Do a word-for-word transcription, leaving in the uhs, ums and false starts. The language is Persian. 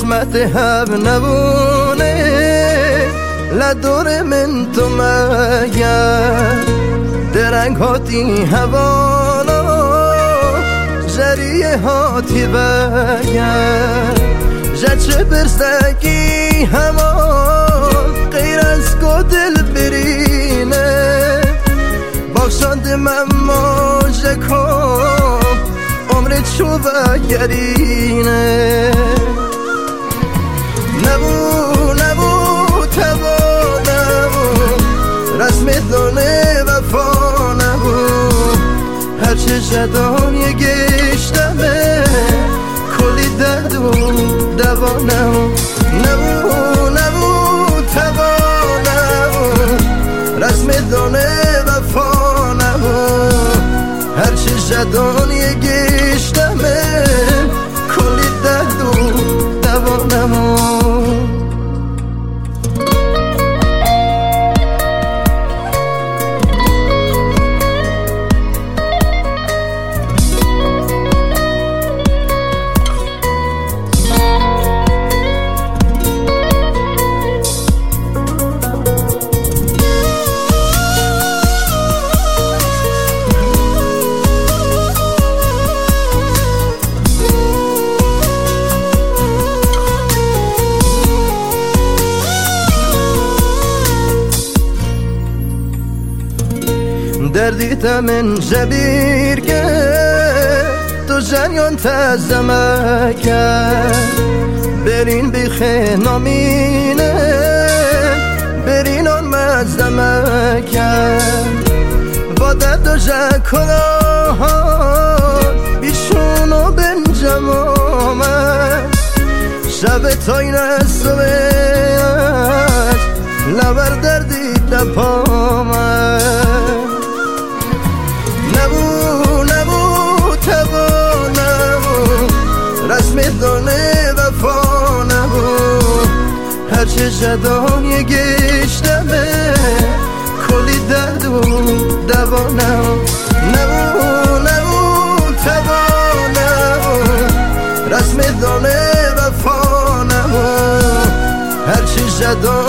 قسمت هم نبونه لدور من تو مگر درنگ هاتی هوانا جریه هاتی بگر جچه برزدگی همان غیر از کو دل برینه بخشاند من ماجه کن عمر چو بگرینه نبو نبو تبا نبو رسم دانه وفا نبو هرچه جدان یه گشتمه کلی درد و دوا نبو نبو نبو تبا نبو رسم دانه وفا نبو هرچه جدان یه گشتمه کلی درد و دوا نبو دردی تمن جبیر که تو جریان تزمه کرد برین بیخه نامینه برین آن مزدمه کرد با درد و جکراهان بیشون و بنجم آمد شب تاین از تو بیاد لبر دردی دپامد نبو نبو تبا نبو رسم دانه وفا نبو هرچه جدان یه گشتمه کلی درد و دوا نبو نبو نبو تبا نبو رسم دانه وفا نبو هرچه جدان